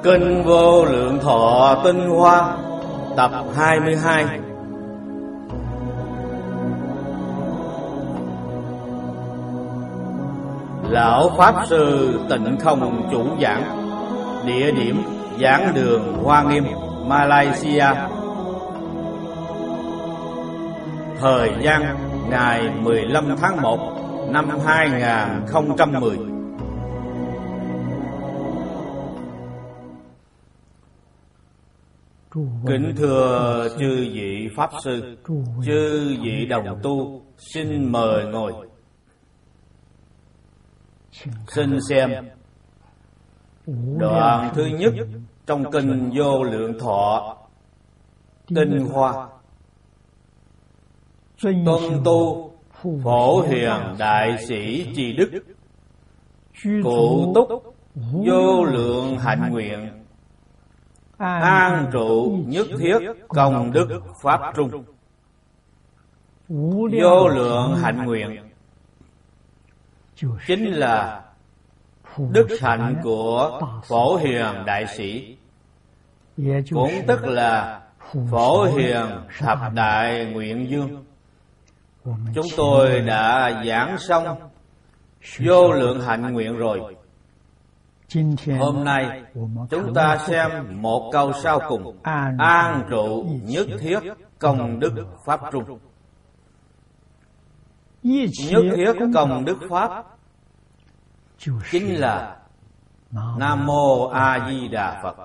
Kinh Vô Lượng Thọ Tinh Hoa tập 22. Lão Pháp Sư Tịnh Không chủ giảng. Địa điểm Giảng đường Hoa Nghiêm, Malaysia. Thời gian ngày 15 tháng 1 năm 2010. Kính thưa chư vị Pháp Sư, chư vị đồng tu, xin mời ngồi. Xin xem đoạn thứ nhất trong Kinh Vô Lượng Thọ Tinh Hoa. Tuân tu Phổ Hiền Đại Sĩ Trì Đức, cụ túc vô lượng hạnh nguyện, an trụ nhất thiết công đức pháp trung. Vô lượng hạnh nguyện chính là đức hạnh của Phổ Hiền Đại Sĩ, cũng tức là Phổ Hiền Thập Đại Nguyện Dương. Chúng tôi đã giảng xong vô lượng hạnh nguyện rồi. Hôm nay chúng ta xem một câu sau cùng: an trụ nhất thiết công đức pháp trung. Nhất thiết công đức pháp chính là Nam Mô A Di Đà Phật.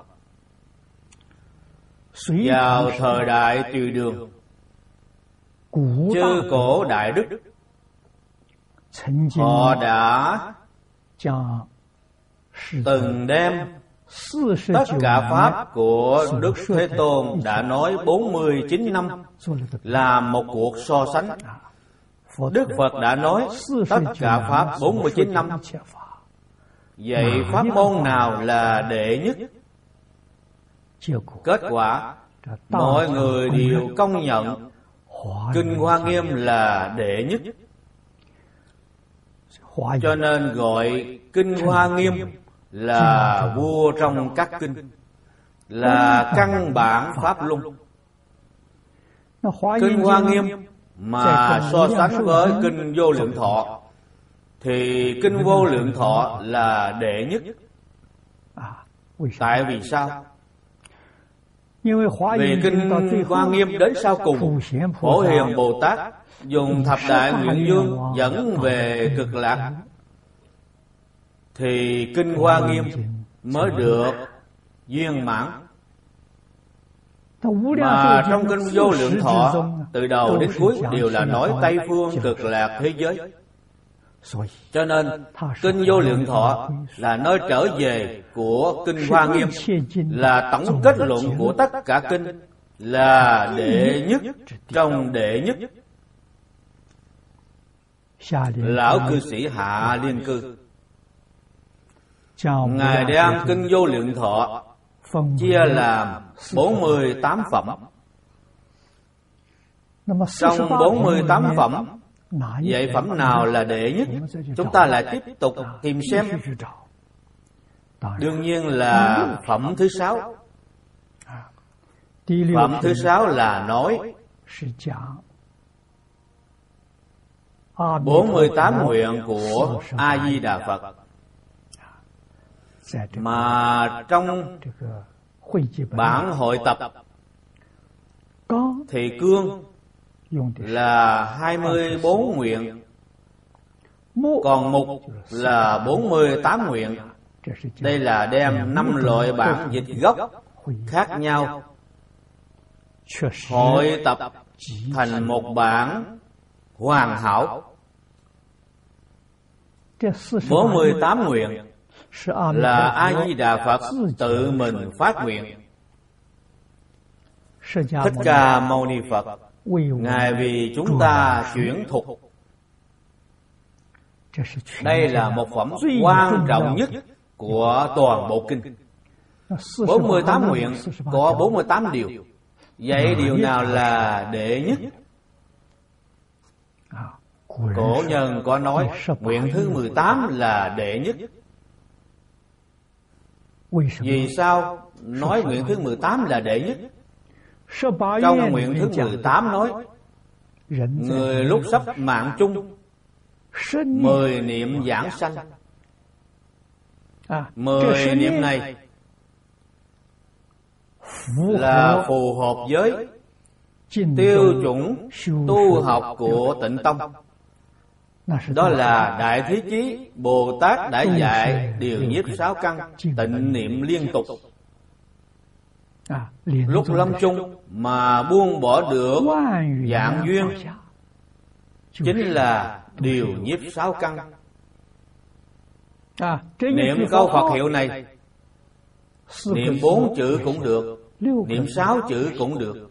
Vào thời đại Tùy Đường, chư cổ đại đức họ đã từng đem tất cả pháp của Đức Thế Tôn đã nói 49 năm làm một cuộc so sánh. Đức Phật đã nói tất cả pháp 49 năm. Vậy pháp môn nào là đệ nhất? Kết quả mọi người đều công nhận Kinh Hoa Nghiêm là đệ nhất. Cho nên gọi Kinh Hoa Nghiêm là vua trong các kinh, là căn bản pháp luân. Kinh Hoa Nghiêm mà so sánh với Kinh Vô Lượng Thọ thì Kinh Vô Lượng Thọ là đệ nhất. Tại vì sao? Vì Kinh Hoa Nghiêm đến sau cùng, Phổ Hiền Bồ Tát dùng Thập Đại Nguyện Dương dẫn về Cực Lạc, thì Kinh Hoa Nghiêm mới được viên mãn. Mà trong Kinh Vô Lượng Thọ, từ đầu đến cuối đều là nói Tây Phương Cực Lạc thế giới. Cho nên Kinh Vô Lượng Thọ là nơi trở về của Kinh Hoa Nghiêm, là tổng kết luận của tất cả kinh, là đệ nhất trong đệ nhất. Lão cư sĩ Hạ Liên Cư ngài đem Kinh Vô Lượng Thọ chia làm 48 phẩm. Trong 48 phẩm, vậy phẩm nào là đệ nhất? Chúng ta lại tiếp tục tìm xem. Đương nhiên là phẩm thứ 6. Phẩm thứ 6 là nói 48 nguyện của A Di Đà Phật. Mà trong bản hội tập thì cương là 24 nguyện, còn mục là 48 nguyện. Đây là đem 5 loại bản dịch gốc khác nhau hội tập thành một bản hoàn hảo. 48 nguyện là A Di Đà Phật tự mình phát nguyện. Thích Ca Mâu Ni Phật ngài vì chúng ta chuyển thục. Đây là một phẩm quan trọng nhất của toàn bộ kinh. 48 nguyện có 48 điều. Vậy điều nào là đệ nhất? Cổ nhân có nói nguyện thứ 18 là đệ nhất. Vì sao nói nguyện thứ 18 là đệ nhất? Trong nguyện thứ 18 nói, người lúc sắp mạng chung 10 niệm giảng sanh. 10 niệm này là phù hợp với tiêu chuẩn tu học của Tịnh Tông. Đó là Đại Thế Chí Bồ Tát đã dạy điều nhiếp 6 căn tịnh niệm liên tục. Lúc lâm chung mà buông bỏ được dạng duyên chính là điều nhiếp 6 căn. Niệm câu Phật hiệu này, niệm 4 chữ cũng được, niệm 6 chữ cũng được.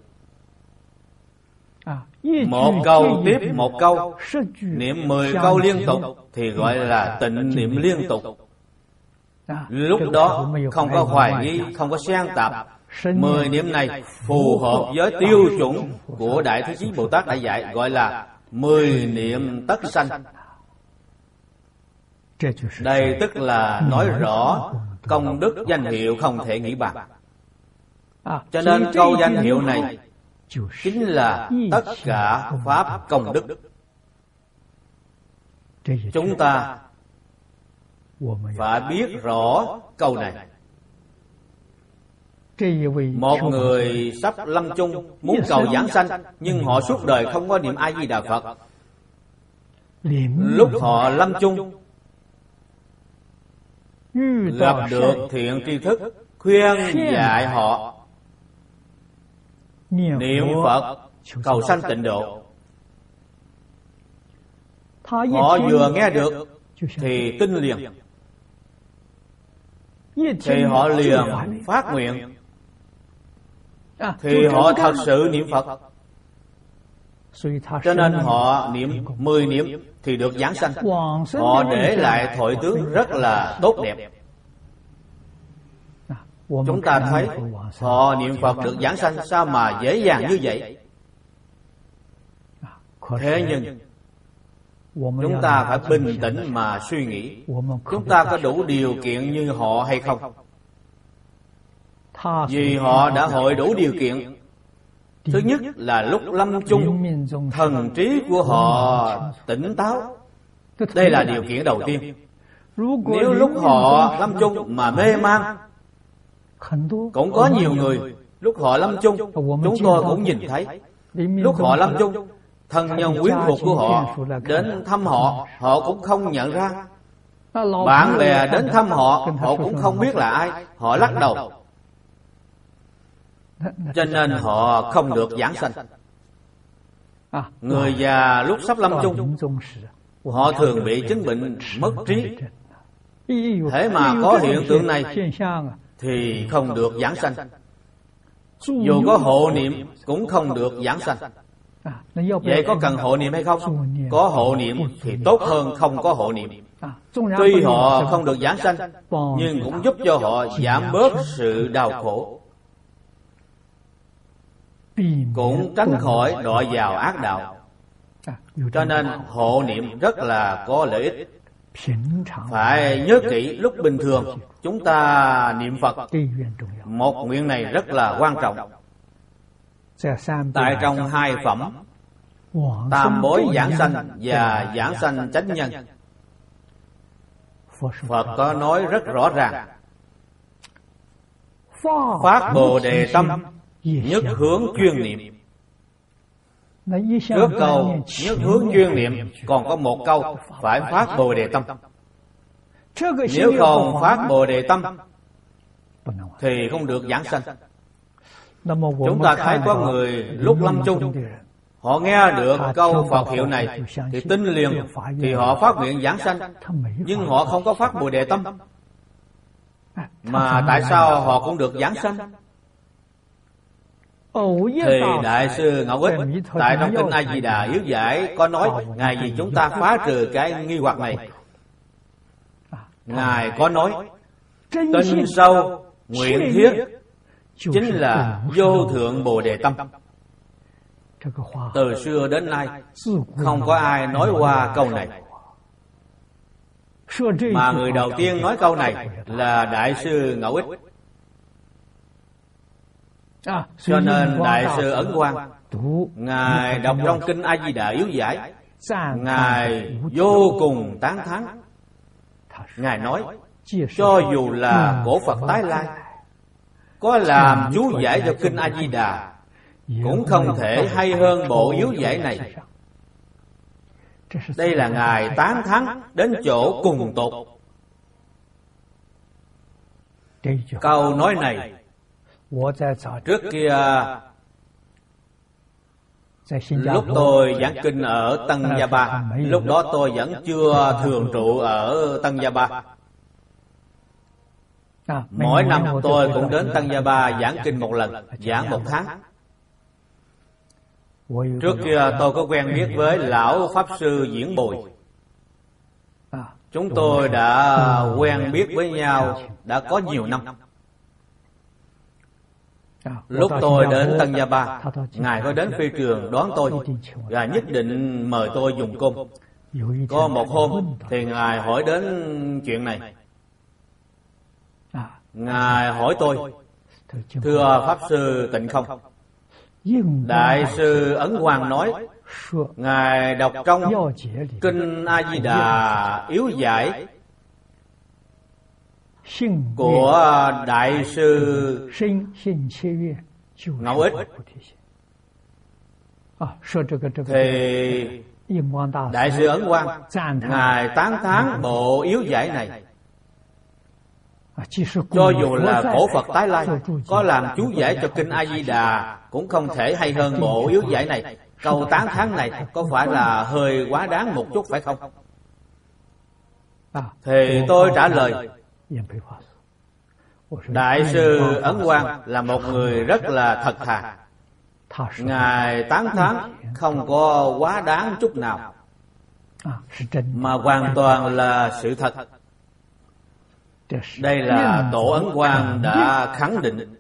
Một câu tiếp một câu, niệm 10 câu liên tục thì gọi là tịnh niệm liên tục. Lúc đó không có hoài nghi, không có xen tạp. 10 niệm này phù hợp với tiêu chuẩn của Đại Thế Chí Bồ Tát đã dạy, gọi là 10 niệm tất sanh. Đây tức là nói rõ công đức danh hiệu không thể nghĩ bàn. Cho nên câu danh hiệu này chính là tất cả pháp công đức. Chúng ta phải biết rõ câu này. Một người sắp lâm chung muốn cầu giảng sanh, nhưng họ suốt đời không có niệm A Di Đà Phật. Lúc họ lâm chung gặp được thiện tri thức khuyên dạy họ niệm Phật cầu sanh tịnh độ, họ vừa nghe được thì tin liền, thì họ liền phát nguyện, thì họ thật sự niệm Phật. Cho nên họ niệm 10 niệm thì được giảng sanh. Họ để lại thoại tướng rất là tốt đẹp. Chúng ta thấy họ niệm Phật được giảng sanh sao mà dễ dàng như vậy. Thế nhưng chúng ta phải bình tĩnh mà suy nghĩ, chúng ta có đủ điều kiện như họ hay không? Vì họ đã hội đủ điều kiện. Thứ nhất là lúc lâm chung thần trí của họ tỉnh táo. Đây là điều kiện đầu tiên. Nếu lúc họ lâm chung mà mê man, cũng có nhiều người lúc họ lâm chung chúng tôi cũng nhìn thấy, lúc họ lâm chung thân nhân quyến thuộc của họ đến thăm họ, họ cũng không nhận ra. Bạn bè đến thăm họ, họ cũng không biết là ai, họ lắc đầu. Cho nên họ không được giảng sanh. Người già lúc sắp lâm chung, họ thường bị chứng bệnh mất trí. Thế mà có hiện tượng này thì không được giảng sanh. Dù có hộ niệm cũng không được giảng sanh. Vậy có cần hộ niệm hay không? Có hộ niệm thì tốt hơn không có hộ niệm. Tuy họ không được giảng sanh, nhưng cũng giúp cho họ giảm bớt sự đau khổ, cũng tránh khỏi đọa vào ác đạo. Cho nên hộ niệm rất là có lợi ích. Phải nhớ kỹ, lúc bình thường chúng ta niệm Phật, một nguyện này rất là quan trọng. Tại trong 2 phẩm tam bối giảng sanh và giảng sanh chánh nhân, Phật có nói rất rõ ràng: phát Bồ Đề tâm, nhất hướng chuyên niệm. Trước câu nhất hướng chuyên niệm còn có một câu phải phát Bồ Đề tâm. Nếu không phát Bồ Đề tâm thì không được giảng sanh. Chúng ta thấy có người lúc lâm chung, họ nghe được câu Phật hiệu này thì tin liền, thì họ phát nguyện giảng sanh, nhưng họ không có phát Bồ Đề tâm. Mà tại sao họ cũng được giảng sanh? Thì Đại sư Ngẫu Ích tại trong kinh A Di Đà Yếu Giải có nói, ngài vì chúng ta phá trừ cái nghi hoặc này, ngài có nói tinh sâu nguyện thiết chính là vô thượng Bồ Đề tâm. Từ xưa đến nay không có ai nói qua câu này. Mà người đầu tiên nói câu này là Đại sư Ngẫu Ích. Cho nên Đại sư Ấn Quang, Ngài đọc trong kinh A Di Đà Yếu Giải, Ngài vô cùng tán thán. Ngài nói, cho dù là cổ Phật Tái Lai có làm chú giải cho kinh A Di Đà, cũng không thể hay hơn bộ yếu giải này. Đây là Ngài tán thán đến chỗ cùng tột. Câu nói này trước kia lúc tôi giảng kinh ở Tân Gia Ba, lúc đó tôi vẫn chưa thường trụ ở Tân Gia Ba. Mỗi năm tôi cũng đến Tân Gia Ba giảng kinh một lần, giảng 1 tháng. Trước kia tôi có quen biết với lão Pháp Sư Diễn Bồi. Chúng tôi đã quen biết với nhau đã có nhiều năm. Lúc tôi đến Tân Gia Ba, Ngài có đến phi trường đón tôi và nhất định mời tôi dùng cơm. Có một hôm thì Ngài hỏi đến chuyện này. Ngài hỏi tôi, thưa Pháp Sư Tịnh Không, Đại sư Ấn Quang nói Ngài đọc trong kinh A Di Đà Yếu Giải của Đại sư Ngẫu Ích, thì Đại sư Ấn Quang Ngài tán thán bộ Yếu Giải này. Cho dù là cổ Phật Tái Lai có làm chú giải cho kinh A Di Đà, cũng không thể hay hơn bộ Yếu Giải này. Câu tán thán này có phải là hơi quá đáng một chút phải không? Thì tôi trả lời, Đại sư Ấn Quang là một người rất là thật thà. Ngài tán thán không có quá đáng chút nào, mà hoàn toàn là sự thật. Đây là Tổ Ấn Quang đã khẳng định.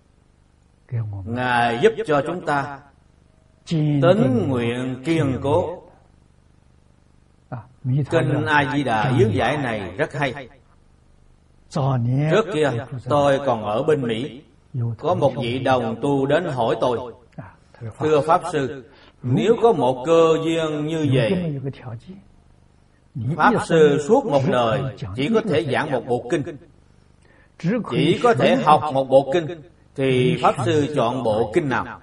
Ngài giúp cho chúng ta tín nguyện kiên cố. Kinh A Di Đà Yếu Giải này rất hay. Trước kia tôi còn ở bên Mỹ, có một vị đồng tu đến hỏi tôi, thưa Pháp Sư, nếu có một cơ duyên như vậy, Pháp Sư suốt một đời chỉ có thể giảng một bộ kinh, chỉ có thể học một bộ kinh, thì Pháp Sư chọn bộ kinh nào?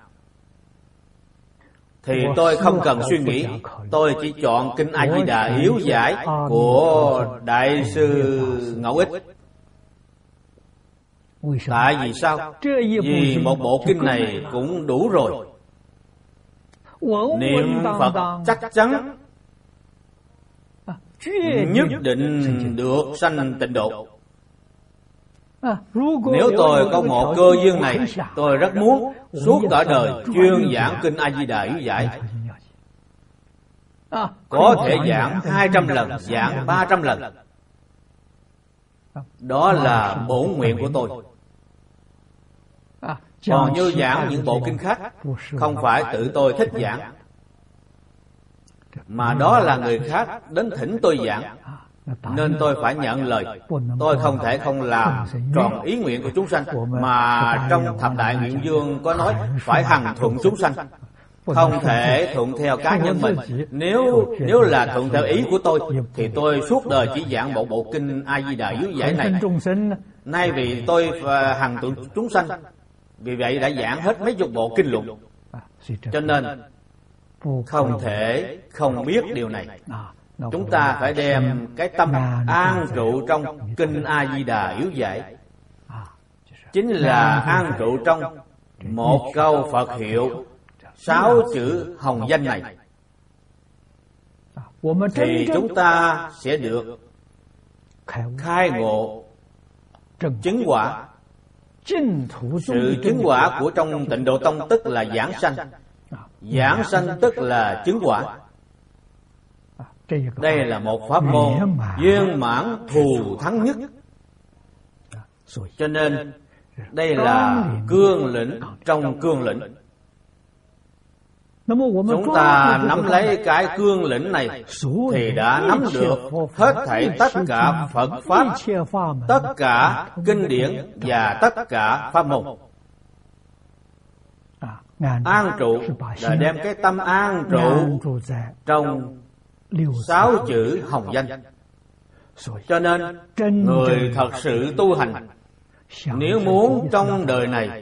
Thì tôi không cần suy nghĩ, tôi chỉ chọn kinh A Di Đà Yếu Giải của Đại sư Ngẫu Ích. Tại vì sao? Vì một bộ kinh này cũng đủ rồi. Niệm Phật chắc chắn nhất định được sanh tịnh độ. Nếu tôi có một cơ duyên này, tôi rất muốn suốt cả đời chuyên giảng kinh A Di Đà Yếu Giải. Có thể giảng 200 lần, giảng 300 lần. Đó là bổn nguyện của tôi. Còn như giảng những bộ kinh khác, không phải tự tôi thích giảng, mà đó là người khác đến thỉnh tôi giảng, nên tôi phải nhận lời. Tôi không thể không làm tròn ý nguyện của chúng sanh, mà trong Thập Đại Nguyện Dương có nói phải hằng thuận chúng sanh, không thể thuận theo cá nhân mình. Nếu là thuận theo ý của tôi, thì tôi suốt đời chỉ giảng bộ kinh A Di Đà Yếu Giải này. Nay vì tôi hằng thuận chúng sanh, vì vậy đã giảng hết mấy chục bộ kinh luận, cho nên không thể không biết điều này. Chúng ta phải đem cái tâm an trụ trong kinh A Di Đà Yếu Giải, chính là an trụ trong một câu Phật hiệu 6 chữ hồng danh này, thì chúng ta sẽ được khai ngộ chứng quả. Sự chứng quả của trong Tịnh Độ Tông tức là giảng sanh. Giảng sanh tức là chứng quả. Đây là một pháp môn viên mãn thù thắng nhất. Cho nên đây là cương lĩnh trong cương lĩnh. Chúng ta nắm lấy cái cương lĩnh này thì đã nắm được hết thảy tất cả Phật Pháp, tất cả kinh điển và tất cả pháp môn. An trụ là đem cái tâm an trụ trong 6 chữ hồng danh. Cho nên người thật sự tu hành, nếu muốn trong đời này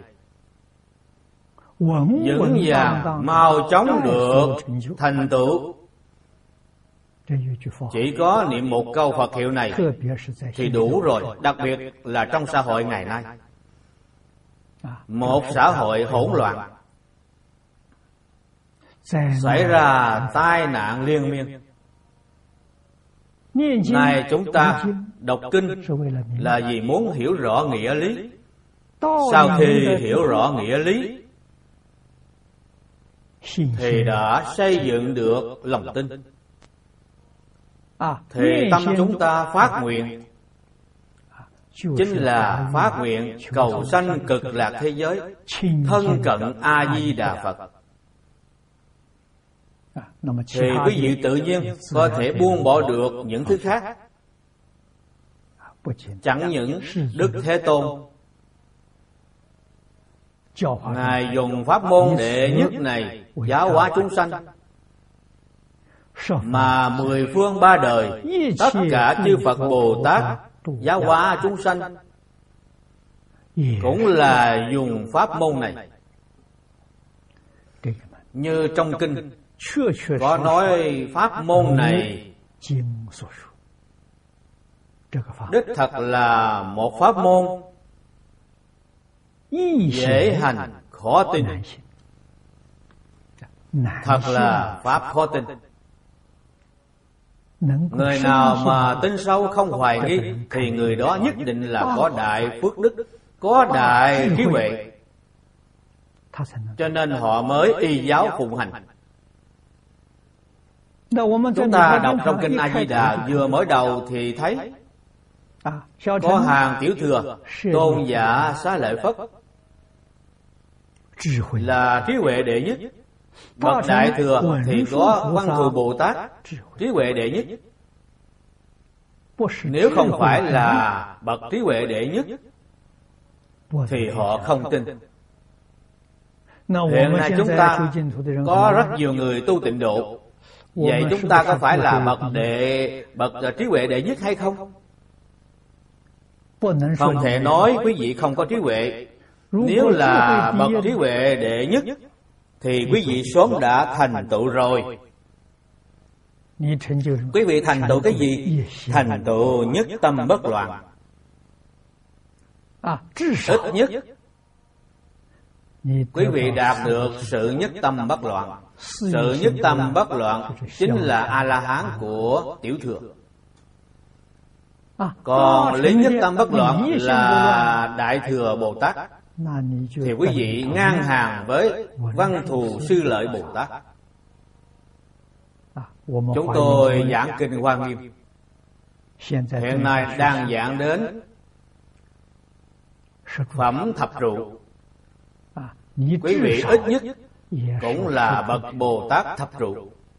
vững vàng mau chóng được thành tựu, chỉ có niệm một câu Phật hiệu này thì đủ rồi. Đặc biệt là trong xã hội ngày nay, một xã hội hỗn loạn, xảy ra tai nạn liên miên. Này chúng ta đọc kinh là vì muốn hiểu rõ nghĩa lý. Sau khi hiểu rõ nghĩa lý thì đã xây dựng được lòng tin, thì tâm chúng ta phát nguyện chính là phát nguyện cầu sanh cực lạc thế giới, thân cận A Di Đà Phật. Thì quý vị tự nhiên có thể buông bỏ được những thứ khác. Chẳng những Đức Thế Tôn Ngài dùng pháp môn đệ nhất này giáo hóa chúng sanh, mà 10 phương 3 đời tất cả chư Phật Bồ Tát giáo hóa chúng sanh cũng là dùng pháp môn này. Như trong kinh có nói pháp môn này đích thật là một pháp môn dễ hành khó tin. Thật là pháp khó tin. Người nào mà tin sâu không hoài nghi thì người đó nhất định là có đại phước đức, có đại trí huệ, cho nên họ mới y giáo phụng hành. Chúng ta đọc trong kinh A Di Đà vừa mới đầu thì thấy có hàng tiểu thừa Tôn giả Xá Lợi Phất là trí huệ đệ nhất. Bậc đại thừa thì có Văn Thù Bồ Tát trí huệ đệ nhất. Nếu không phải là bậc trí huệ đệ nhất thì họ không tin. Hiện nay chúng ta có rất nhiều người tu tịnh độ, vậy chúng ta có phải là bậc trí huệ đệ nhất hay không? Không thể nói quý vị không có trí huệ. Nếu là bậc trí huệ đệ nhất thì quý vị sớm đã thành tựu rồi. Quý vị thành tựu cái gì? Thành tựu nhất tâm bất loạn. Ít nhất quý vị đạt được sự nhất tâm bất loạn. Sự nhất tâm bất loạn chính là A-la-hán của tiểu thừa. Còn lý nhất tâm bất loạn là đại thừa Bồ Tát, thì quý vị ngang hàng với Văn Thù Sư Lợi Bồ Tát. Chúng tôi giảng kinh Hoa Nghiêm, hiện nay đang giảng đến phẩm thập trụ. Quý vị ít nhất cũng là bậc Bồ Tát thập trụ.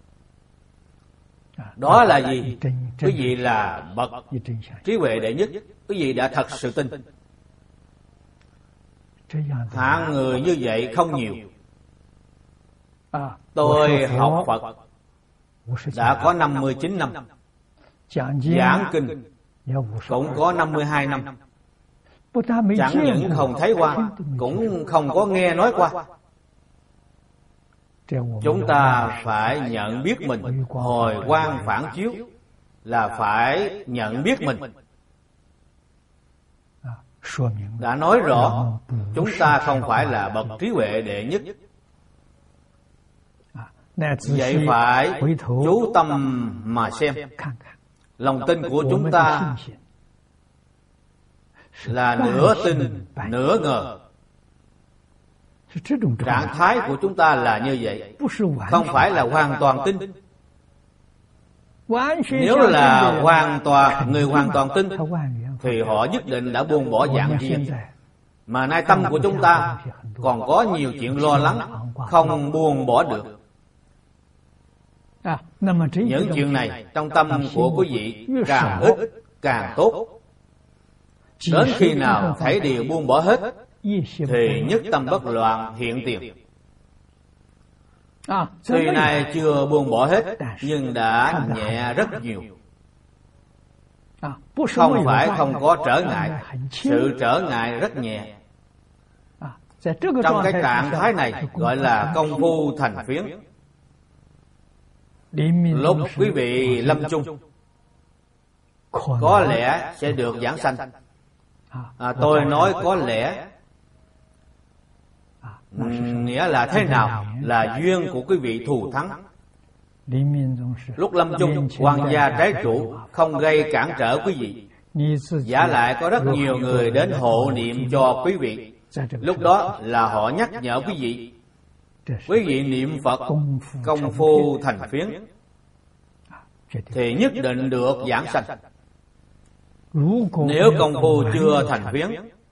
Đó là gì? Quý vị là bậc trí huệ đệ nhất. Quý vị đã thật sự tin. Hạng người như vậy không nhiều. Tôi học Phật đã có 59 năm, giảng kinh cũng có 52 năm. Chẳng những không thấy qua, cũng không có nghe nói qua. Chúng ta phải nhận biết mình, hồi quang phản chiếu, là phải nhận biết mình. Đã nói rõ chúng ta không phải là bậc trí huệ đệ nhất. Vậy phải chú tâm mà xem. Lòng tin của chúng ta là nửa tin nửa ngờ. Trạng thái của chúng ta là như vậy, không phải là hoàn toàn tin. Nếu là người hoàn toàn tin thì họ nhất định đã buông bỏ dạng viên. Mà nay tâm của chúng ta còn có nhiều chuyện lo lắng, không buông bỏ được. Những chuyện này trong tâm của quý vị càng ít càng tốt. Đến khi nào thấy điều buông bỏ hết thì nhất tâm bất loạn hiện tiền. Tuy nay chưa buông bỏ hết nhưng đã nhẹ rất nhiều. Không phải không có trở ngại, sự trở ngại rất nhẹ. Trong cái trạng thái này gọi là công phu thành phiến. Lúc quý vị lâm chung có lẽ sẽ được giảng sanh. Tôi nói có lẽ nghĩa là thế nào? Là duyên của quý vị thù thắng. Lúc lâm chung, hoàng gia trái chủ không gây cản trở quý vị. Giả lại có rất nhiều người đến hộ niệm cho quý vị. Lúc đó là họ nhắc nhở quý vị. Quý vị niệm Phật công phu thành phiến thì nhất định được giảng sanh. Nếu công phu chưa thành phiến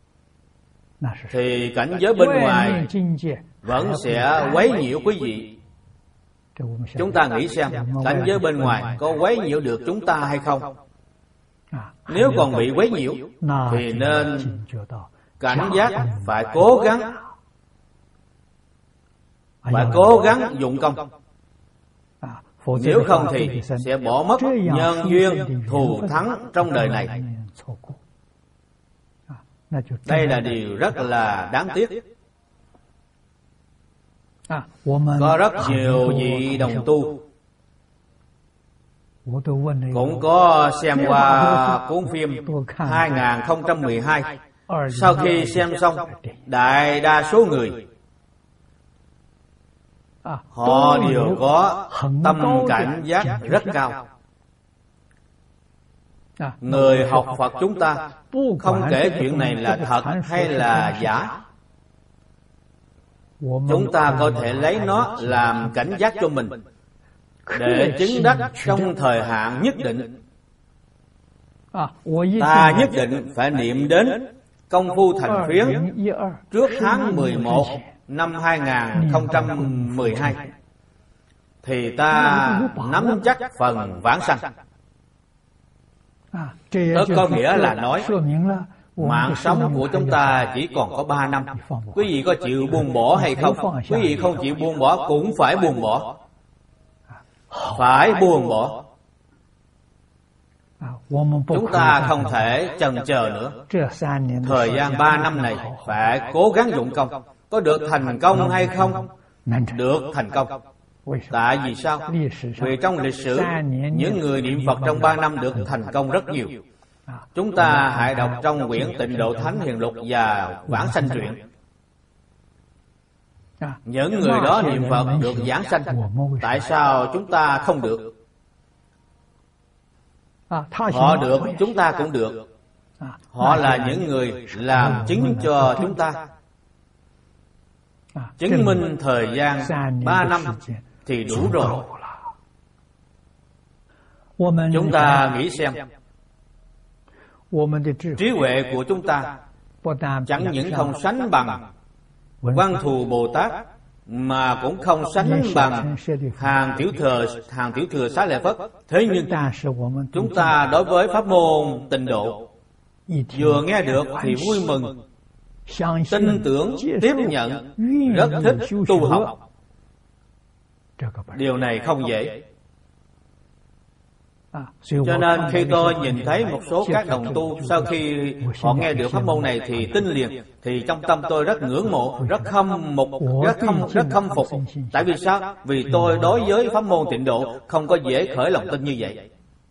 thì cảnh giới bên ngoài vẫn sẽ quấy nhiễu quý vị. Chúng ta nghĩ xem, cảnh giới bên ngoài có quấy nhiễu được chúng ta hay không? Nếu còn bị quấy nhiễu thì nên cảnh giác phải cố gắng dụng công. Nếu không thì sẽ bỏ mất nhân duyên thù thắng trong đời này. Đây là điều rất là đáng tiếc. Có rất nhiều vị đồng tu cũng có xem qua cuốn phim 2012. Sau khi xem xong, đại đa số người họ đều có tâm cảnh giác rất cao. Người học Phật chúng ta không kể chuyện này là thật hay là giả, chúng ta có thể lấy nó làm cảnh giác cho mình để chứng đắc trong thời hạn nhất định. Ta nhất định phải niệm đến công phu thành phiến trước tháng 11 năm 2012 thì ta nắm chắc phần vãng sanh. Đó có nghĩa là nói mạng sống của chúng ta chỉ còn có 3 năm. Quý vị có chịu buông bỏ hay không? Quý vị không chịu buông bỏ cũng phải buông bỏ. Phải buông bỏ. Chúng ta không thể chần chờ nữa. Thời gian 3 năm này phải cố gắng dụng công. Có được thành công hay không? Được thành công. Tại vì sao? Vì trong lịch sử những người niệm Phật trong 3 năm được thành công rất nhiều. Chúng ta hãy đọc trong quyển Tịnh Độ Thánh Hiền Lục và Vãng Sanh Truyện. Những người đó niệm Phật được giảng sanh. Tại sao chúng ta không được? Họ được, chúng ta cũng được. Họ là những người làm chứng cho chúng ta, chứng minh thời gian 3 năm thì đủ rồi. Chúng ta nghĩ xem, trí huệ của chúng ta chẳng những không sánh bằng Văn Thù Bồ Tát, mà cũng không sánh bằng hàng tiểu thừa Xá Lợi Phất. Thế nhưng chúng ta đối với pháp môn Tịnh Độ vừa nghe được thì vui mừng, tin tưởng, tiếp nhận, rất thích tu học. Điều này không dễ. Cho nên khi tôi nhìn thấy một số các đồng tu sau khi họ nghe được pháp môn này thì tin liền, thì trong tâm tôi rất ngưỡng mộ, rất khâm phục. Tại vì sao? Vì tôi đối với pháp môn Tịnh Độ không có dễ khởi lòng tin như vậy.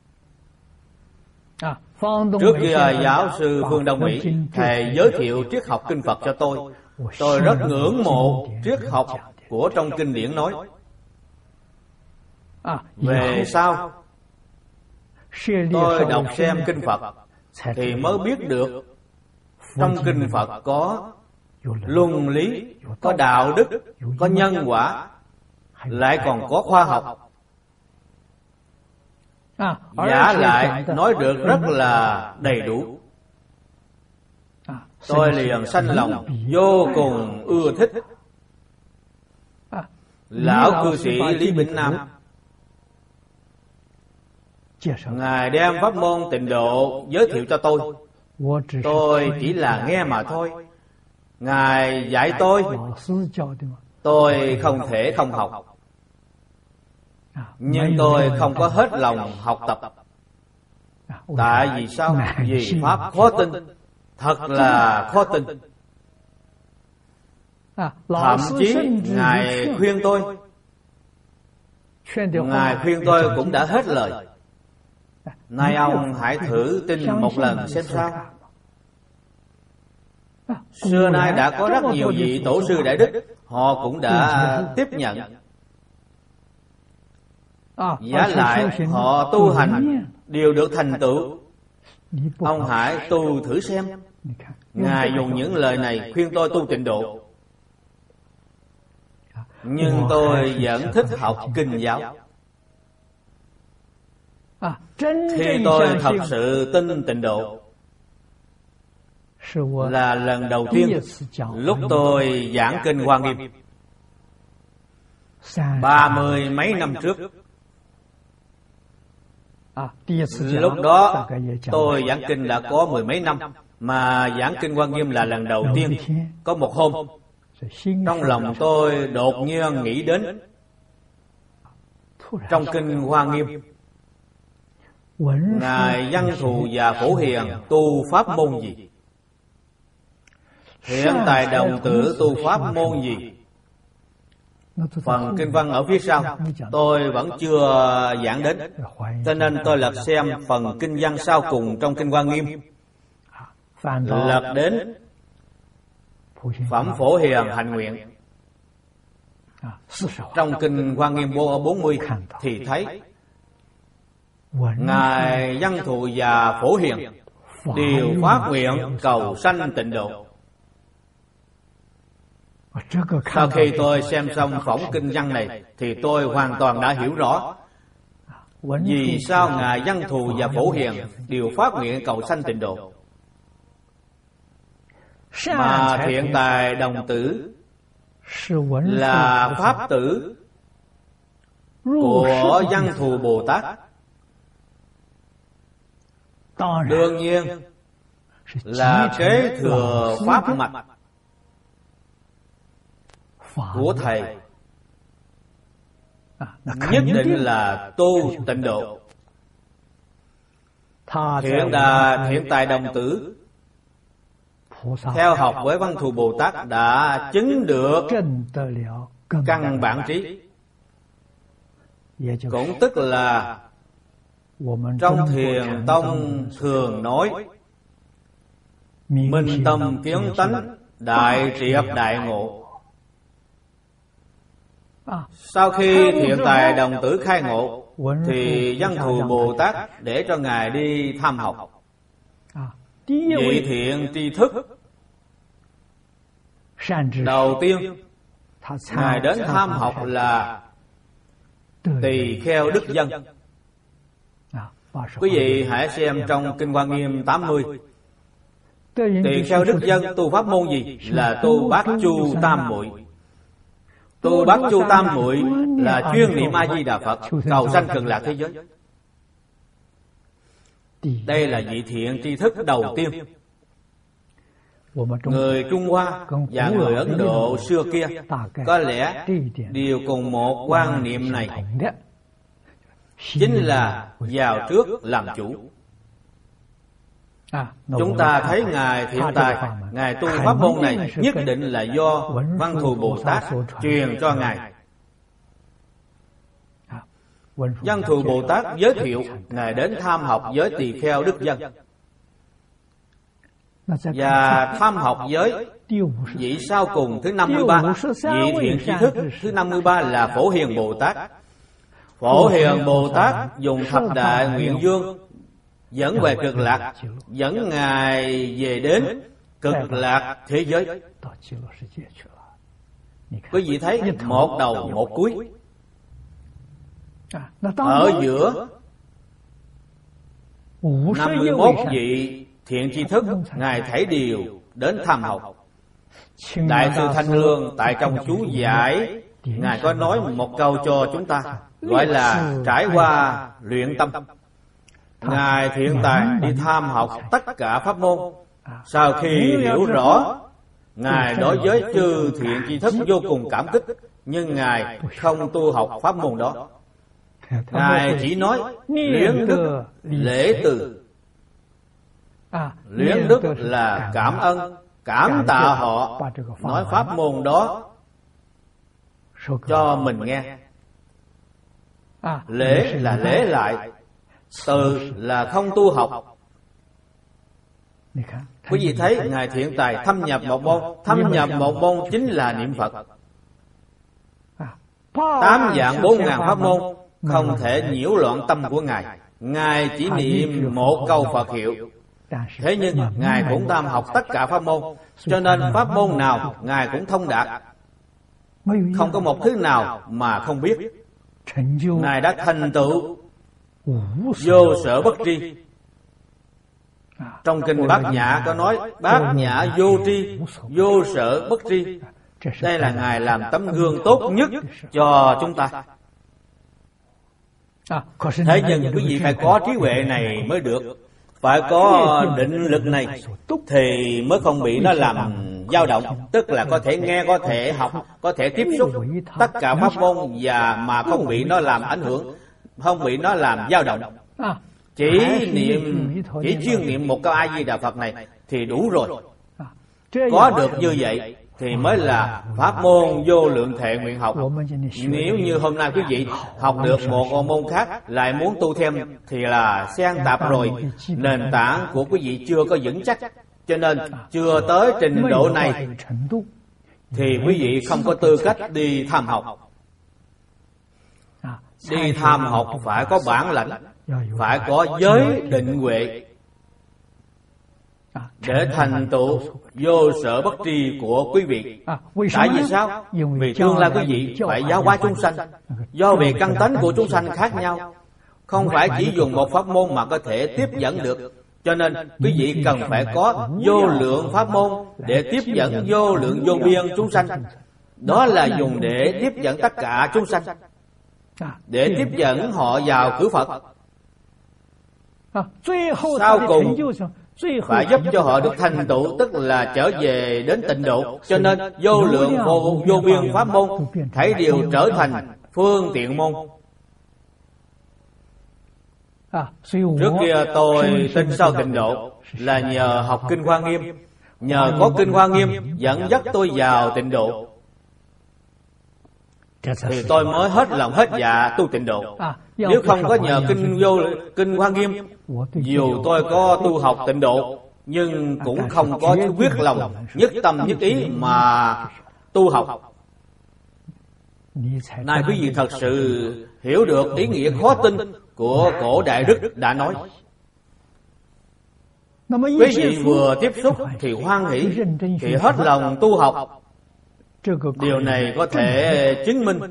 Trước khi giáo sư Phương Đông Mỹ thầy giới thiệu triết học kinh Phật cho tôi rất ngưỡng mộ triết học của trong kinh điển nói. Về sau tôi đọc xem kinh Phật thì mới biết được trong kinh Phật có luân lý, có đạo đức, có nhân quả, lại còn có khoa học. Giả lại nói được rất là đầy đủ. Tôi liền sanh lòng vô cùng ưa thích. Lão cư sĩ Lý Bỉnh Nam Ngài đem pháp môn Tịnh Độ giới thiệu cho tôi. Tôi chỉ là nghe mà thôi. Ngài dạy tôi không thể không học. Nhưng tôi không có hết lòng học tập. Tại vì sao? Vì pháp khó tin, thật là khó tin. Thậm chí Ngài khuyên tôi, cũng đã hết lời. Nay ông hãy thử tin một lần xem sao. Xưa nay đã có rất nhiều vị tổ sư đại đức, họ cũng đã tiếp nhận. Giả lại họ tu hành đều được thành tựu. Ông hãy tu thử xem. Ngài dùng những lời này khuyên tôi tu Tịnh Độ, nhưng tôi vẫn thích học kinh giáo. Khi tôi thật sự tin Tịnh Độ là lần đầu tiên lúc tôi giảng kinh Hoa Nghiêm 30 mấy năm trước. Lúc đó tôi giảng kinh đã có 10 mấy năm, mà giảng kinh Hoa Nghiêm là lần đầu tiên. Có một hôm, trong lòng tôi đột nhiên nghĩ đến trong kinh Hoa Nghiêm, Ngài Văn Thù và Phổ Hiền tu pháp môn gì? Hiện Tài Đồng Tử tu pháp môn gì? Phần kinh văn ở phía sau tôi vẫn chưa giảng đến, cho nên tôi lật xem phần kinh văn sau cùng trong kinh Hoa Nghiêm. Lật đến phẩm Phổ Hiền hành nguyện trong kinh Hoa Nghiêm 40 thì thấy Ngài Văn Thù và Phổ Hiền đều phát nguyện cầu sanh Tịnh Độ. Sau khi tôi xem xong phỏng kinh văn này thì tôi hoàn toàn đã hiểu rõ vì sao Ngài Văn Thù và Phổ Hiền đều phát nguyện cầu sanh Tịnh Độ, mà Thiện Tài Đồng Tử là pháp tử của Văn Thù Bồ Tát. Đương nhiên là kế thừa pháp mạch của thầy, nhất định là tu Tịnh Độ. Thiện Tài Đồng Tử theo học với Văn Thù Bồ Tát đã chứng được căn bản trí, cũng tức là trong Thiền Tông thường nói minh tâm kiến tánh, đại triệt đại ngộ. Sau khi Thiện Tài Đồng Tử khai ngộ thì Văn Thù Bồ Tát để cho Ngài đi thăm học. Vị thiện tri thức đầu tiên Ngài đến thăm học là Tỳ Kheo Đức Dân. Quý vị hãy xem trong kinh Hoa Nghiêm 80. Tỳ Kheo Đức Dân tu pháp môn gì? Là tu Bát Chu Tam Muội. Tu Bát Chu Tam Muội là chuyên niệm A Di Đà Phật, cầu sanh Cực Lạc thế giới. Đây là vị thiện tri thức đầu tiên. Người Trung Hoa và người Ấn Độ xưa kia có lẽ đều cùng một quan niệm này, chính là vào trước làm chủ. Chúng ta thấy Ngài Thiện Tài, Ngài tu pháp môn này nhất định là do Văn Thù Bồ Tát truyền cho Ngài. Văn Thù Bồ Tát giới thiệu Ngài đến tham học với Tỳ Kheo Đức Dân, và tham học với vị sau cùng thứ 53, vị thiện tri thức thứ 53 là Phổ Hiền Bồ Tát. Phổ Hiền Bồ Tát dùng thập đại nguyện vương dẫn về Cực Lạc, dẫn Ngài về đến Cực Lạc thế giới. Quý vị thấy một đầu một cuối, ở giữa 51 vị thiện tri thức Ngài thấy đều đến thăm học. Đại sư Thanh Lương tại trong chú giải, Ngài có nói một câu cho chúng ta, gọi là trải qua luyện tâm. Ngài Thiện Tài đi tham học tất cả pháp môn. Sau khi hiểu rõ, Ngài đối với chư thiện tri thức vô cùng cảm kích, nhưng Ngài không tu học pháp môn đó. Ngài chỉ nói luyến đức lễ từ. Luyến đức là cảm ơn, cảm tạ họ nói pháp môn đó cho mình nghe. Lễ là lễ lại, từ là không tu học. Quý vị thấy Ngài Thiện Tài thâm nhập một môn. Thâm nhập một môn chính là niệm Phật. 8 vạn 4.000 pháp môn không thể nhiễu loạn tâm của Ngài. Ngài chỉ niệm một câu Phật hiệu. Thế nhưng Ngài cũng tham học tất cả pháp môn, cho nên pháp môn nào Ngài cũng thông đạt. Không có một thứ nào mà không biết. Ngài đã thành tựu vô sở bất tri. Trong kinh Bát Nhã có nói Bát Nhã vô tri, vô sở bất tri. Đây là Ngài làm tấm gương tốt nhất cho chúng ta. Thế nhưng quý vị phải có trí huệ này mới được. Phải có định lực này thì mới không bị nó làm dao động. Tức là có thể nghe, có thể học, có thể tiếp xúc tất cả pháp môn và mà không bị nó làm ảnh hưởng, không bị nó làm dao động. Chỉ chuyên niệm một câu A Di Đà Phật này thì đủ rồi. Có được như vậy thì mới là pháp môn vô lượng thệ nguyện học. Nếu như hôm nay quý vị học được một môn khác lại muốn tu thêm thì là xen tạp rồi. Nền tảng của quý vị chưa có vững chắc, cho nên chưa tới trình độ này thì quý vị không có tư cách đi tham học. Đi tham học phải có bản lãnh, phải có giới định huệ để thành tựu vô sở bất tri của quý vị. Tại vì sao? Vì tương lai quý vị phải giáo hóa chúng sanh. Do vì căn tánh của chúng sanh khác nhau, không phải chỉ dùng một pháp môn mà có thể tiếp dẫn được. Cho nên quý vị cần phải có vô lượng pháp môn để tiếp dẫn vô lượng vô biên chúng sanh. Đó là dùng để tiếp dẫn tất cả chúng sanh, để tiếp dẫn họ vào cửa Phật. Sau cùng phải giúp cho họ được thành tựu, tức là trở về đến tịnh độ. Cho nên vô lượng vô biên pháp môn thảy đều trở thành phương tiện môn. Trước kia tôi tin sau tịnh độ là nhờ học Kinh Hoa Nghiêm. Nhờ có Kinh Hoa Nghiêm dẫn dắt tôi vào tịnh độ thì tôi mới hết lòng hết dạ tu tịnh độ. Nếu không có nhờ Kinh Hoa Nghiêm, dù tôi có tu học tịnh độ nhưng cũng không có quyết lòng nhất tâm nhất ý mà tu học. Nay quý vị thật sự hiểu được ý nghĩa khó tin của cổ Đại Đức đã nói. Quý vị vừa tiếp xúc thì hoan hỷ, thì hết lòng tu học. Điều này có thể chứng minh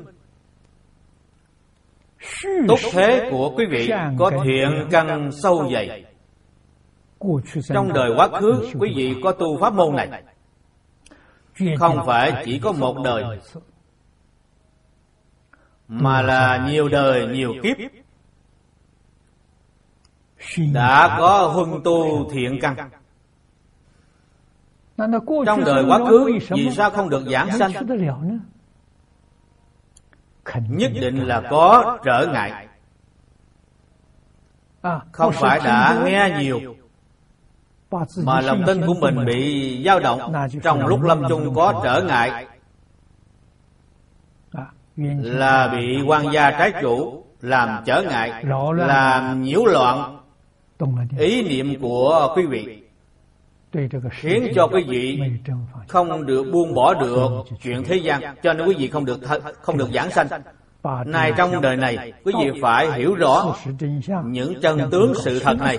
túc thế của quý vị có thiện căn sâu dày. Trong đời quá khứ quý vị có tu pháp môn này, không phải chỉ có một đời mà là nhiều đời nhiều kiếp đã có huân tu thiện căn. Trong đời quá khứ vì sao không được giảng sanh? Nhất định là có trở ngại. Không phải đã nghe nhiều mà lòng tin của mình bị dao động. Trong lúc lâm chung có trở ngại là bị quan gia trái chủ làm trở ngại, làm nhiễu loạn ý niệm của quý vị, khiến cho quý vị không được buông bỏ được chuyện thế gian, cho nên quý vị không được giảng sanh. Nay trong đời này quý vị phải hiểu rõ những chân tướng sự thật này,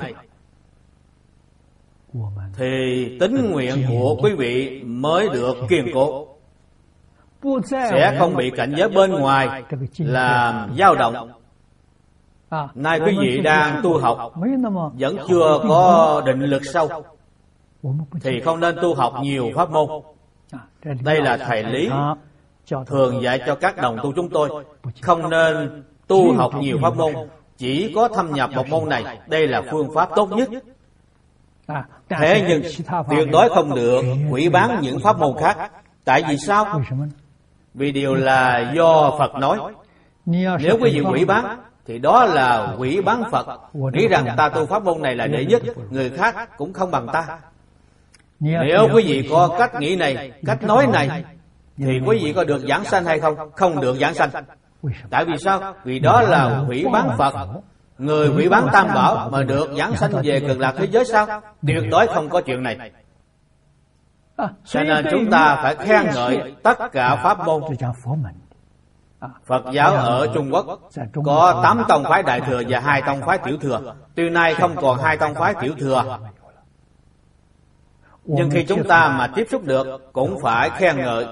thì tín nguyện của quý vị mới được kiên cố, sẽ không bị cảnh giới bên ngoài làm dao động. Nay quý vị đang tu học vẫn chưa có định lực sâu thì không nên tu học nhiều pháp môn. Đây là thầy lý thường dạy cho các đồng tu chúng tôi, không nên tu học nhiều pháp môn chỉ có thâm nhập một môn này, đây là phương pháp tốt nhất. Thế nhưng tuyệt đối không được hủy bán những pháp môn khác. Tại vì sao? Vì điều là do Phật nói. Nếu quý vị hủy bán thì đó là hủy bán Phật, nghĩ rằng ta tu pháp môn này là đệ nhất, người khác cũng không bằng ta. Nếu quý vị có cách nghĩ này, cách nói này, thì quý vị có được giảng sanh hay không? Không được giảng sanh. Tại vì sao? Vì đó là hủy bán Phật. Người hủy bán Tam Bảo mà được giảng sanh về Cực Lạc thế giới sao? Tuyệt đối không có chuyện này. Cho nên chúng ta phải khen ngợi tất cả pháp môn. Phật giáo ở Trung Quốc có 8 tông phái Đại Thừa và 2 tông phái Tiểu Thừa. Từ nay không còn 2 tông phái Tiểu Thừa. Nhưng khi chúng ta mà tiếp xúc được cũng phải khen ngợi.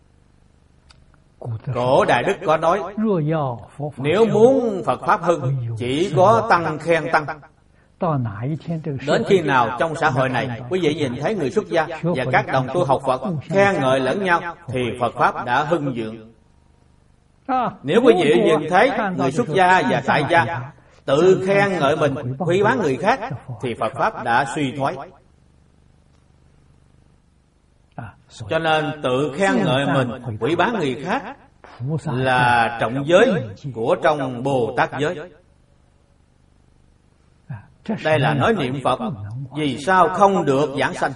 Cổ Đại Đức có nói, nếu muốn Phật Pháp hưng, chỉ có tăng khen tăng. Đến khi nào trong xã hội này quý vị nhìn thấy người xuất gia và các đồng tu học Phật khen ngợi lẫn nhau, thì Phật Pháp đã hưng vượng. Nếu quý vị nhìn thấy người xuất gia và tại gia tự khen ngợi mình, hủy bán người khác, thì Phật Pháp đã suy thoái. Cho nên tự khen ngợi mình, hủy bán người khác là trọng giới của trong Bồ Tát giới. Đây là nói niệm Phật. Vì sao không được giảng sanh?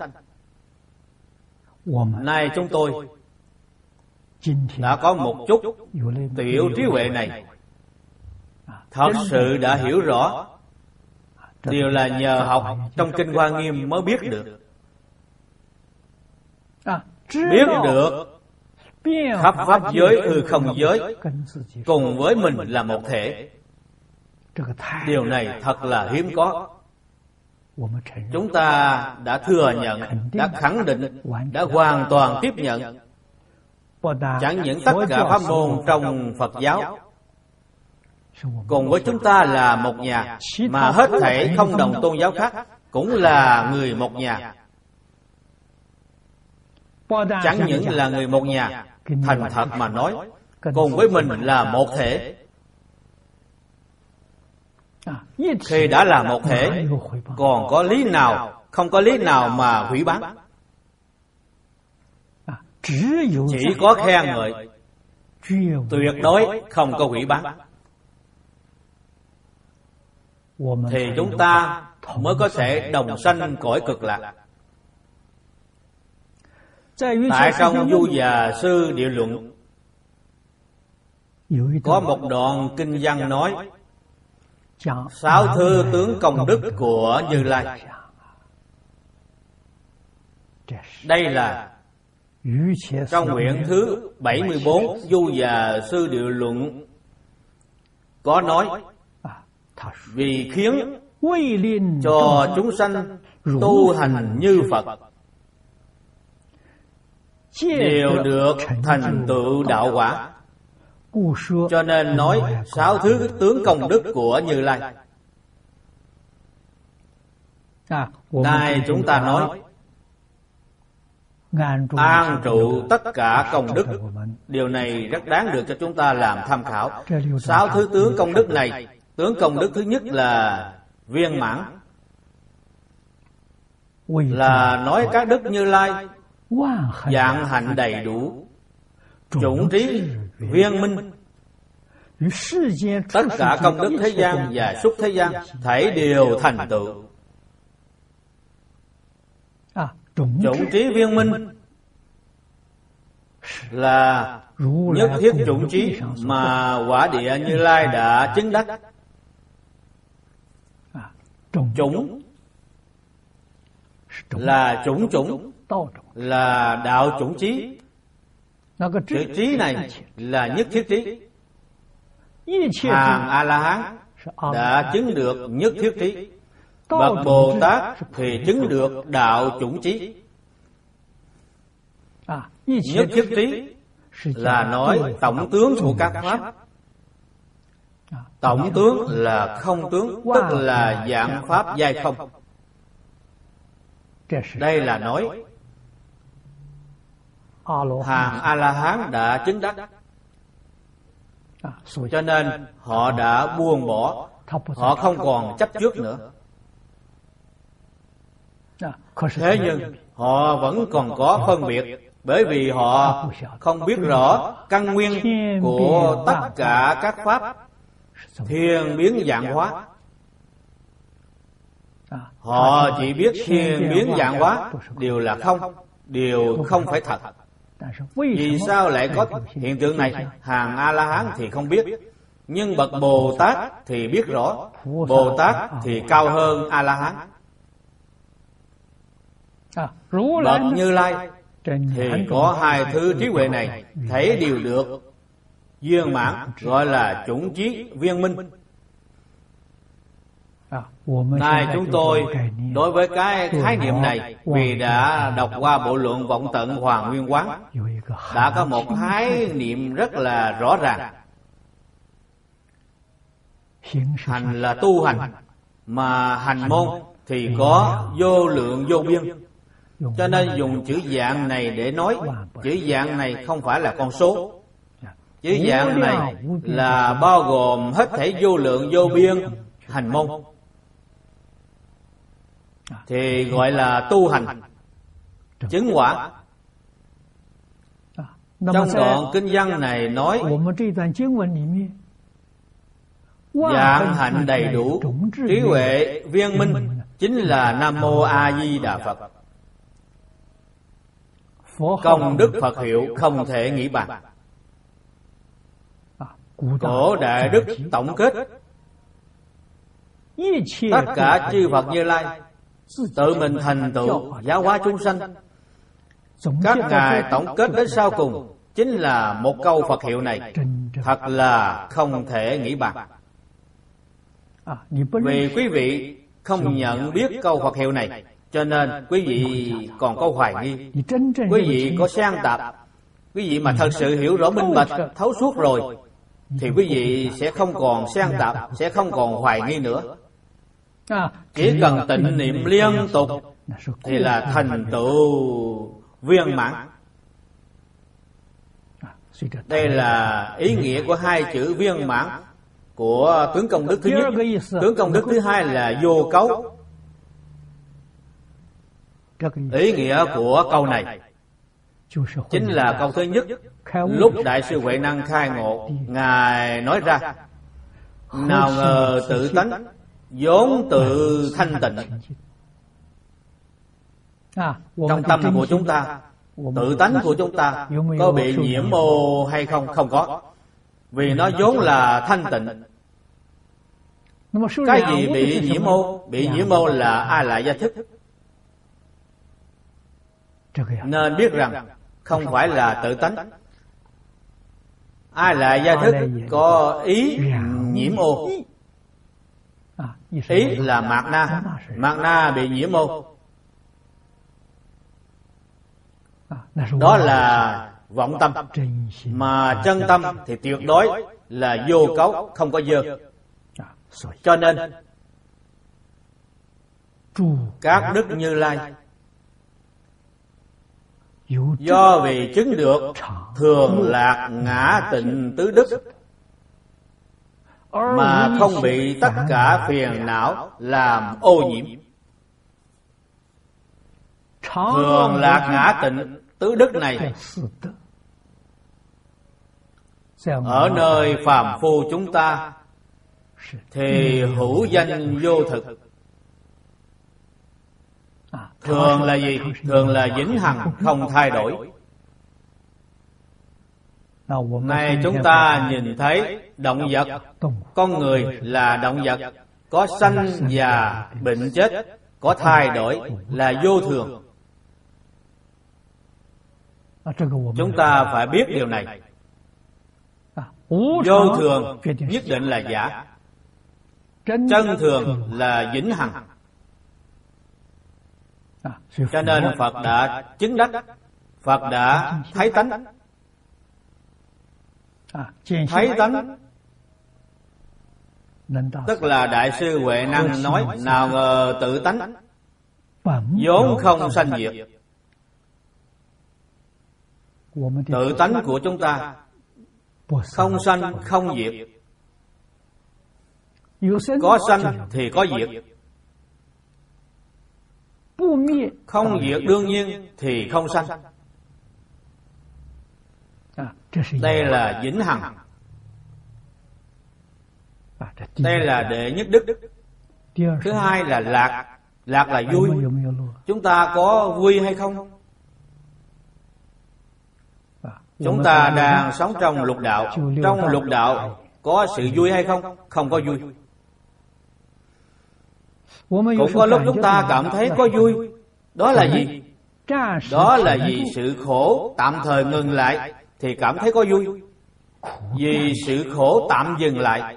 Nay chúng tôi đã có một chút tiểu trí huệ này, thật sự đã hiểu rõ. Điều là nhờ học trong Kinh Hoa Nghiêm mới biết được. Biết được khắp pháp giới hư không giới cùng với mình là một thể. Điều này thật là hiếm có. Chúng ta đã thừa nhận, đã khẳng định, đã hoàn toàn tiếp nhận. Chẳng những tất cả pháp môn trong Phật giáo cùng với chúng ta là một nhà, mà hết thảy không đồng tôn giáo khác cũng là người một nhà. Chẳng những là người một nhà, thành thật mà nói, cùng với mình là một thể. Khi đã là một thể, còn có lý nào, không có lý nào mà hủy bán. Chỉ có khen ngợi, tuyệt đối không có hủy bán, thì chúng ta mới có thể đồng sanh cõi Cực Lạc. Tại trong Du Già Sư Địa Luận có một đoạn kinh văn nói 6 thứ tướng công đức của Như Lai. Đây là trong quyển thứ 74 Du Già Sư Địa Luận có nói, vì khiến cho chúng sanh tu hành như Phật, đều được thành tựu đạo quả. Cho nên nói 6 thứ tướng công đức của Như Lai. Nay chúng ta nói an trụ tất cả công đức. Điều này rất đáng được cho chúng ta làm tham khảo. 6 thứ tướng công đức này, tướng công đức thứ nhất là viên mãn, là nói các đức Như Lai vạn hạnh đầy đủ, chủng trí viên minh. Tất cả công đức thế gian và xuất thế gian thảy đều thành tựu. Chủng trí viên minh là nhất thiết chủng trí mà quả địa Như Lai đã chứng đắc. Chủng là chủng là đạo chủng trí. Chữ trí này là nhất thiết trí. Hàng A-la-hán đã chứng được nhất thiết trí. Bậc Bồ Tát thì chứng được đạo chủng trí. Nhất thiết trí là nói tổng tướng của các pháp. Tổng tướng là không tướng, tức là dạng pháp giai không. Đây là nói hàng A-la-hán đã chứng đắc. Cho nên họ đã buông bỏ họ không còn chấp trước nữa. Thế nhưng họ vẫn còn có phân biệt, bởi vì họ không biết rõ căn nguyên của tất cả các pháp thiên biến vạn hóa. Họ chỉ biết thiên biến vạn hóa đều là không, đều không phải thật. Vì sao lại có hiện tượng này? Hàng A-la-hán thì không biết, nhưng bậc Bồ Tát thì biết rõ. Bồ Tát thì cao hơn A-la-hán. Bậc Như Lai thì có hai thứ trí huệ này, thấy đều được viên mãn, gọi là chủng trí viên minh. Nay chúng tôi đối với cái khái niệm này, vì đã đọc qua bộ luận Vọng Tận Hoàn Nguyên Quán, đã có một khái niệm rất là rõ ràng. Hành là tu hành, mà hành môn thì có vô lượng vô biên. Cho nên dùng chữ dạng này để nói, chữ dạng này không phải là con số. Chữ dạng này là bao gồm hết thảy vô lượng vô biên hành môn, thì gọi là tu hành chứng quả. Trong đoạn kinh văn này nói dạng hạnh đầy đủ, trí huệ viên minh chính là Nam Mô A Di Đà Phật. Công đức Phật hiệu không thể nghĩ bàn. Cổ Đại Đức tổng kết tất cả chư Phật Như Lai tự mình thành tựu giáo hóa chúng sanh. Các ngài tổng kết đến sau cùng chính là một câu Phật hiệu này, thật là không thể nghĩ bàn. Vì quý vị không nhận biết câu Phật hiệu này, cho nên quý vị còn có hoài nghi. Quý vị có sang tạp. Quý vị mà thật sự hiểu rõ minh bạch, thấu suốt rồi, thì quý vị sẽ không còn sang tạp, sẽ không còn hoài nghi nữa. Chỉ cần tịnh niệm liên tục thì là thành tựu viên mãn. Đây là ý nghĩa của hai chữ viên mãn của tướng công đức thứ nhất. Tướng công đức thứ hai là vô cấu. Ý nghĩa của câu này chính là câu thứ nhất. Lúc Đại sư Huệ Năng khai ngộ, ngài nói ra: nào ngờ tự tánh vốn tự thanh tịnh. Trong tâm của chúng ta, tự tánh của chúng ta có bị nhiễm ô hay không? Không có, vì nó vốn là thanh tịnh. Cái gì bị nhiễm ô? Bị nhiễm ô là A Lại Gia Thức. Nên biết rằng không phải là tự tánh. A Lại Gia Thức có ý nhiễm ô. Ý là mạt na. Mạt na bị nhiễm ô, đó là vọng tâm. Mà chân tâm thì tuyệt đối là vô cấu, không có dơ. Cho nên các đức Như Lai do vì chứng được thường lạc ngã tịnh tứ đức, mà không bị tất cả phiền não làm ô nhiễm. Thường lạc ngã tịnh tứ đức này ở nơi phàm phu chúng ta thì hữu danh vô thực. Thường là gì? Thường là vĩnh hằng, không thay đổi. Nay chúng ta nhìn thấy động vật, con người là động vật, có sanh già bệnh chết, có thay đổi, là vô thường. Chúng ta phải biết điều này. Vô thường nhất định là giả, chân thường là vĩnh hằng. Cho nên Phật đã chứng đắc, Phật đã thấy tánh. Thấy tánh tức là Đại sư Huệ Năng nói: nào ngờ tự tánh vốn không sanh diệt. Tự tánh của chúng ta không sanh không diệt, Có sanh thì có diệt. Không diệt đương nhiên thì không sanh. Đây là vĩnh hằng. Đây là đệ nhất đức. Thứ hai là lạc. Lạc là vui. Chúng ta có vui hay không? Chúng ta đang sống trong lục đạo. Trong lục đạo có sự vui hay không? Không có vui. Cũng có lúc chúng ta cảm thấy có vui. Đó là gì? Đó là vì sự khổ tạm thời ngừng lại thì cảm thấy có vui. Vì sự khổ tạm dừng lại.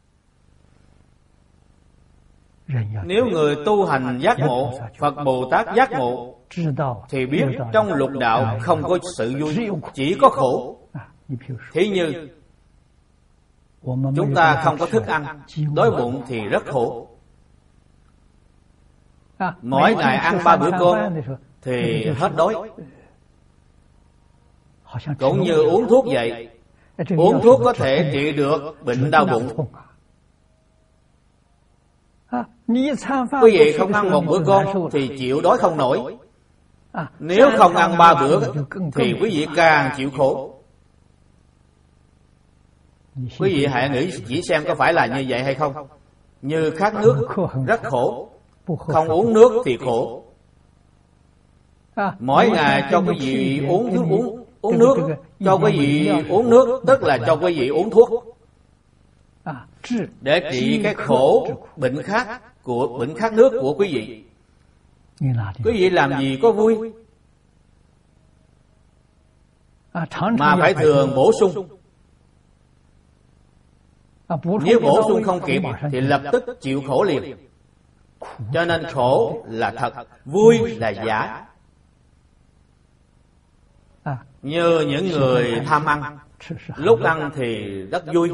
Nếu người tu hành giác ngộ, Phật Bồ Tát giác ngộ, thì biết trong lục đạo không có sự vui, chỉ có khổ. Thí như chúng ta không có thức ăn, đói bụng thì rất khổ. Mỗi ngày ăn 3 bữa cơm thì hết đói. Cũng như uống thuốc vậy. Uống thuốc có thể trị được bệnh đau bụng. Quý vị không ăn một bữa cơm thì chịu đói không nổi. Nếu không ăn 3 bữa thì quý vị càng chịu khổ. Quý vị hãy nghĩ chỉ xem có phải là như vậy hay không. Như khát nước rất khổ, không uống nước thì khổ. Mỗi ngày cho quý vị uống nước, cho quý vị uống nước tức là cho quý vị uống thuốc để trị cái khổ bệnh khát nước của quý vị. Quý vị làm gì có vui, mà phải thường bổ sung. Nếu bổ sung không kịp thì lập tức chịu khổ liền. Cho nên khổ là thật, vui là giả. Như những người tham ăn, lúc ăn thì rất vui,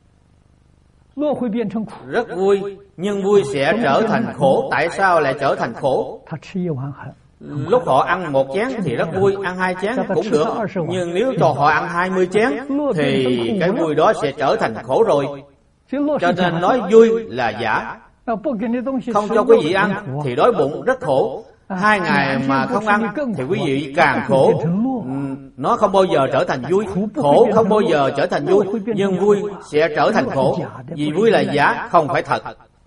rất vui, nhưng vui sẽ trở thành khổ. Tại sao lại trở thành khổ? Lúc họ ăn 1 chén thì rất vui, ăn 2 chén cũng được. Nhưng nếu cho họ ăn 20 chén thì cái vui đó sẽ trở thành khổ rồi. Cho nên nói vui là giả. Không cho quý vị ăn thì đói bụng rất khổ. 2 ngày mà không ăn thì quý vị càng khổ. Nó không bao giờ trở thành vui. Khổ không bao giờ trở thành vui, nhưng vui sẽ trở thành khổ. Vì vui là giả, không phải thật.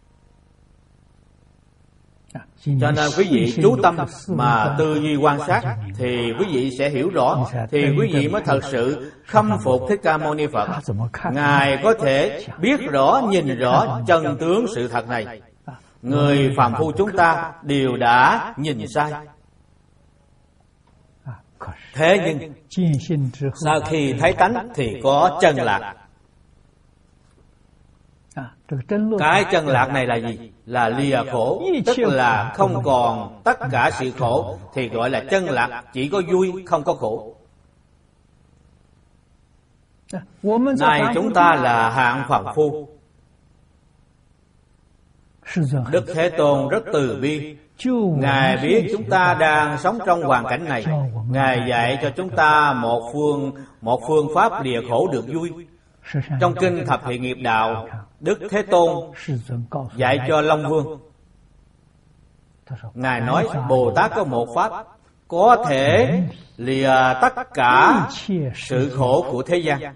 Cho nên quý vị chú tâm mà tư duy quan sát thì quý vị sẽ hiểu rõ, thì quý vị mới thật sự khâm phục Thích Ca Mâu Ni Phật. Ngài có thể biết rõ, nhìn rõ chân tướng sự thật này. Người phàm phu chúng ta đều đã nhìn sai. Thế nhưng sau khi thấy tánh thì có chân lạc. Cái chân lạc này là gì? Là lìa khổ, tức là không còn tất cả sự khổ, thì gọi là chân lạc. Chỉ có vui, không có khổ. Này chúng ta là hạng phàm phu. Đức Thế Tôn rất từ bi. Ngài biết chúng ta đang sống trong hoàn cảnh này. Ngài dạy cho chúng ta một phương pháp lìa khổ được vui. Trong kinh Thập Thiện Nghiệp Đạo, Đức Thế Tôn dạy cho Long Vương. Ngài nói Bồ Tát có một pháp có thể lìa tất cả sự khổ của thế gian.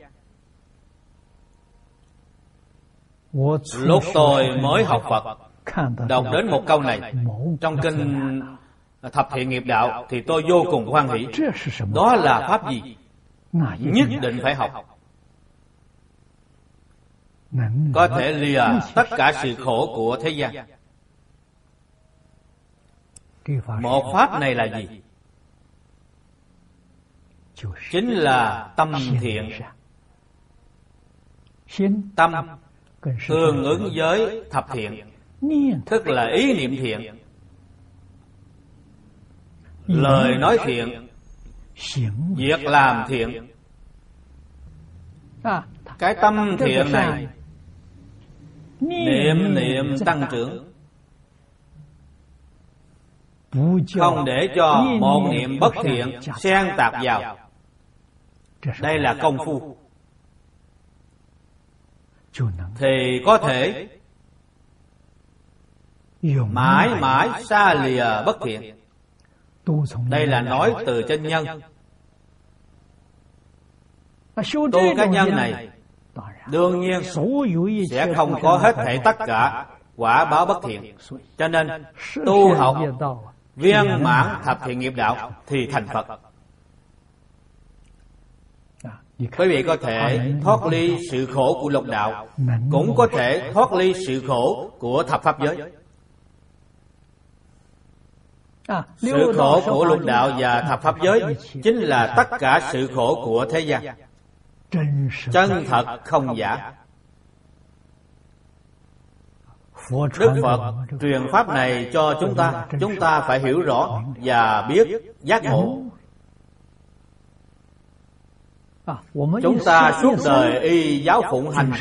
Lúc tôi mới học Phật, đọc đến một câu này trong kinh Thập Thiện Nghiệp Đạo thì tôi vô cùng hoan hỷ. Đó là pháp gì? Nhất định phải học. Có thể lìa tất cả sự khổ của thế gian. Một pháp này là gì? Chính là tâm thiện. Tâm tương ứng với thập thiện, tức là ý niệm thiện, lời nói thiện, việc làm thiện. Cái tâm thiện này niệm tăng trưởng, không để cho một niệm bất thiện xen tạp vào. Đây là công phu. Thì có thể mãi mãi xa lìa bất thiện. Đây là nói từ chân nhân. Tu cái nhân này đương nhiên sẽ không có hết thảy tất cả quả báo bất thiện. Cho nên tu học viên mãn thập thiện nghiệp đạo thì thành Phật. Quý vị có thể thoát ly sự khổ của lục đạo, cũng có thể thoát ly sự khổ của thập pháp giới. Sự khổ của lục đạo và thập pháp giới chính là tất cả sự khổ của thế gian, chân thật không giả. Đức Phật truyền pháp này cho chúng ta phải hiểu rõ và biết giác ngộ. Chúng ta suốt đời y giáo phụng hành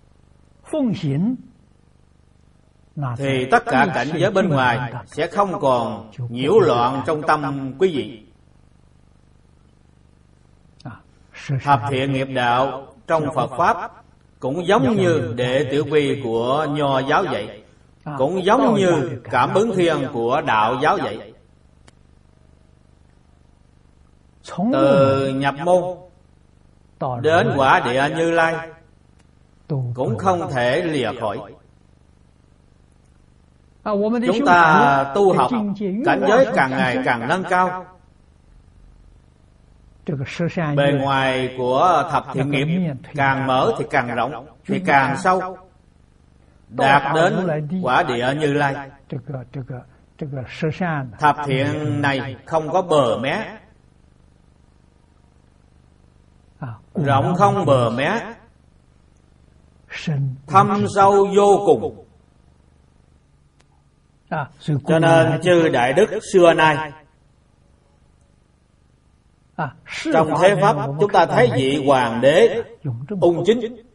thì tất cả cảnh giới bên ngoài sẽ không còn nhiễu loạn trong tâm quý vị. Thập thiện nghiệp đạo trong Phật Pháp cũng giống như đệ tử quy của Nho giáo dạy, cũng giống như Cảm ứng thiên của Đạo giáo dạy. Từ nhập môn đến quả địa Như Lai cũng không thể lìa khỏi. Chúng ta tu học, cảnh giới càng ngày càng nâng cao. Bề ngoài của thập thiện nghiệp càng mở thì càng rộng, thì càng sâu, đạt đến quả địa Như Lai. Thập thiện này không có bờ mé, rộng không bờ mé, thâm sâu vô cùng. Cho nên chư đại đức xưa nay trong thế pháp chúng ta thấy vị hoàng đế ung chính